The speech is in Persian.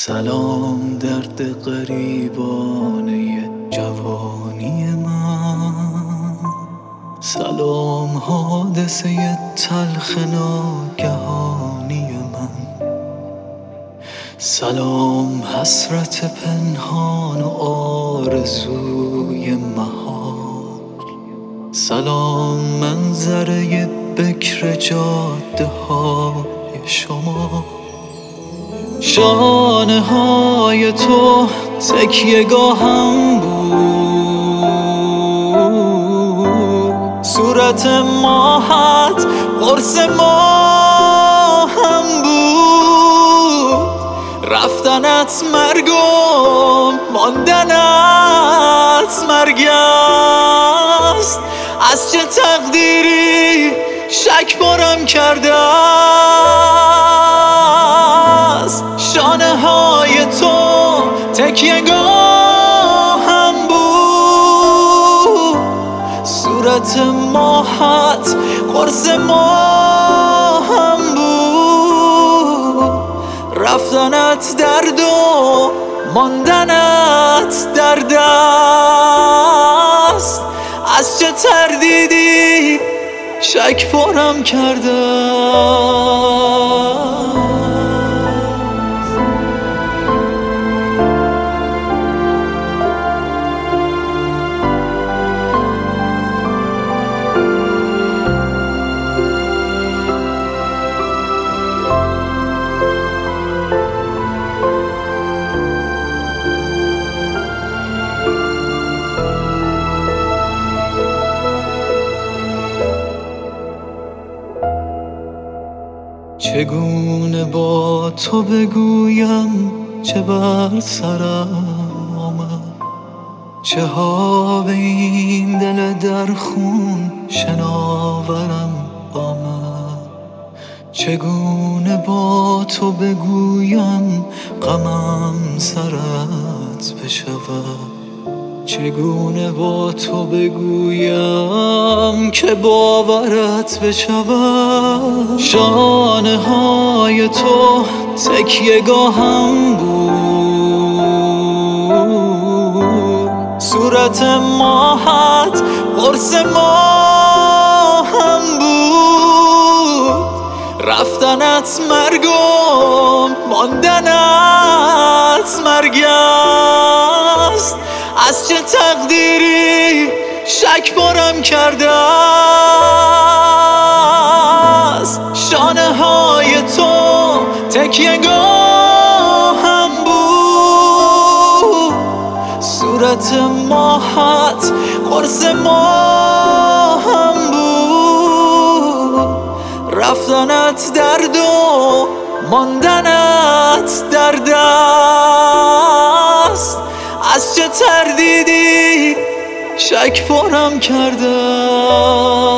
سلام درد غریبانه جوانی من، سلام حادثه تلخ ناگهانی من، سلام حسرت پنهان و آرزوی محال، سلام منظره بکر جاده های شما. شانه های تو تکیه‌گاهم بود، صورت ماهت قرص ماهم بود، رفتنت مرگ و ماندنت مرگ است. از چه تقدیری شک بارم کرده است. شانه های تو تکیه‌گاهم بود، صورت ماهت قرص ماهم بود، رفتنت درد و ماندنت درد است. از چه تردیدی شک بارم کرده. چگونه با تو بگویم چه بر سرم آمد، چه ها به این دل در خون شناورم آمد. چگونه با تو بگویم غمم سرت بشود، چگونه با تو بگویم که باورت بشود. شانه های تو تکیه‌گاهم بود، صورت ماهت قرص ماهم بود، رفتنت مرگ و ماندنت مرگ است. از چه تقدیری شک بارم کرده است. شانه های تو تکیه‌گاهم بود، صورت ماهت قرص ماهم بود، رفتنت درد و ماندنت درد است. از چه تردیدی شک بارم کرده.